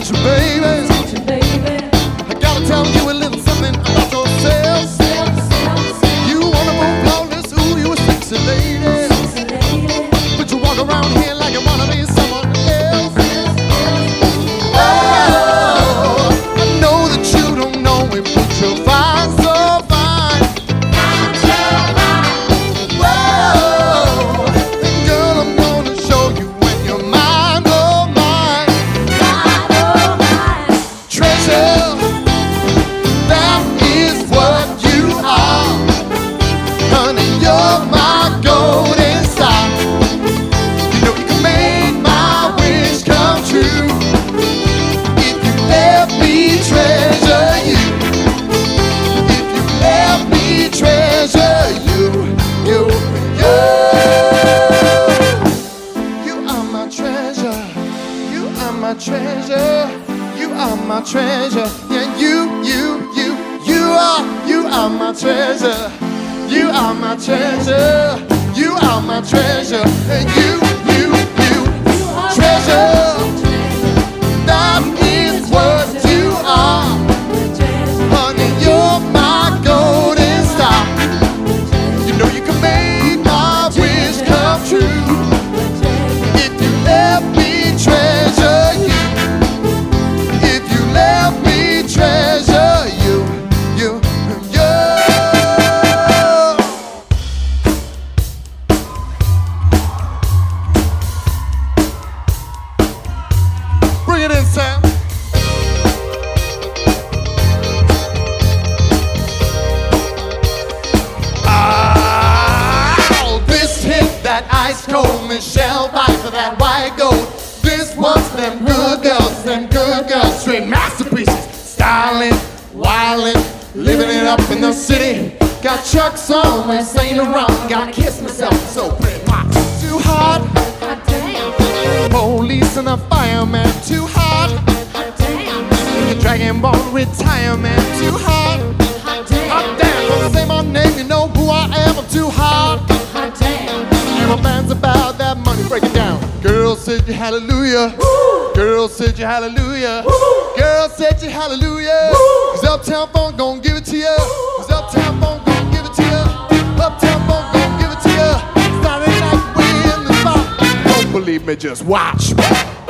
attention, baby. I gotta tell you a little something about yourself. You wonderful, flawless, ooh, you a sexy lady. But you walk around here like you wanna be someone else. Oh, I know that you don't know it, but you're fine, so fine. Whoa, girl, I'm gonna show you when you're mine, oh mine. Treasure, that is what you are. Honey, you're my golden star. You know you can make my wish come true if you let me treasure you. If you let me treasure you, you. You are my treasure. You are my treasure. You are my treasure. Yeah, you are my treasure. You are my treasure. You are my treasure. And you, treasure. That is what you are. Honey, you're my golden star. You know you can make my wish come true if you let me treasure you. If you let me treasure you, you. Bring it in, Sam. This hit that ice cold Michelle Pfeiffer, that white gold. This one's them good girls, straight masterpieces. Styling, wildin', living it up in the city. Got Chuck's on when saying around. Gotta kiss myself, so pretty. Too hot. Police and the fireman, too hot. The Dragon Ball retirement, too hot. Hot damn, don't say my name, you know who I am, I'm too hot. And my man's about that money, break it down. Girl said you hallelujah. Girl said you hallelujah. Girl said you hallelujah. Cause Uptown Funk gon' give it to you. Cause Uptown Funk gon' give it to you. Uptown Funk gon' give it to you. Saturday night we in the spot. Don't believe me, just watch.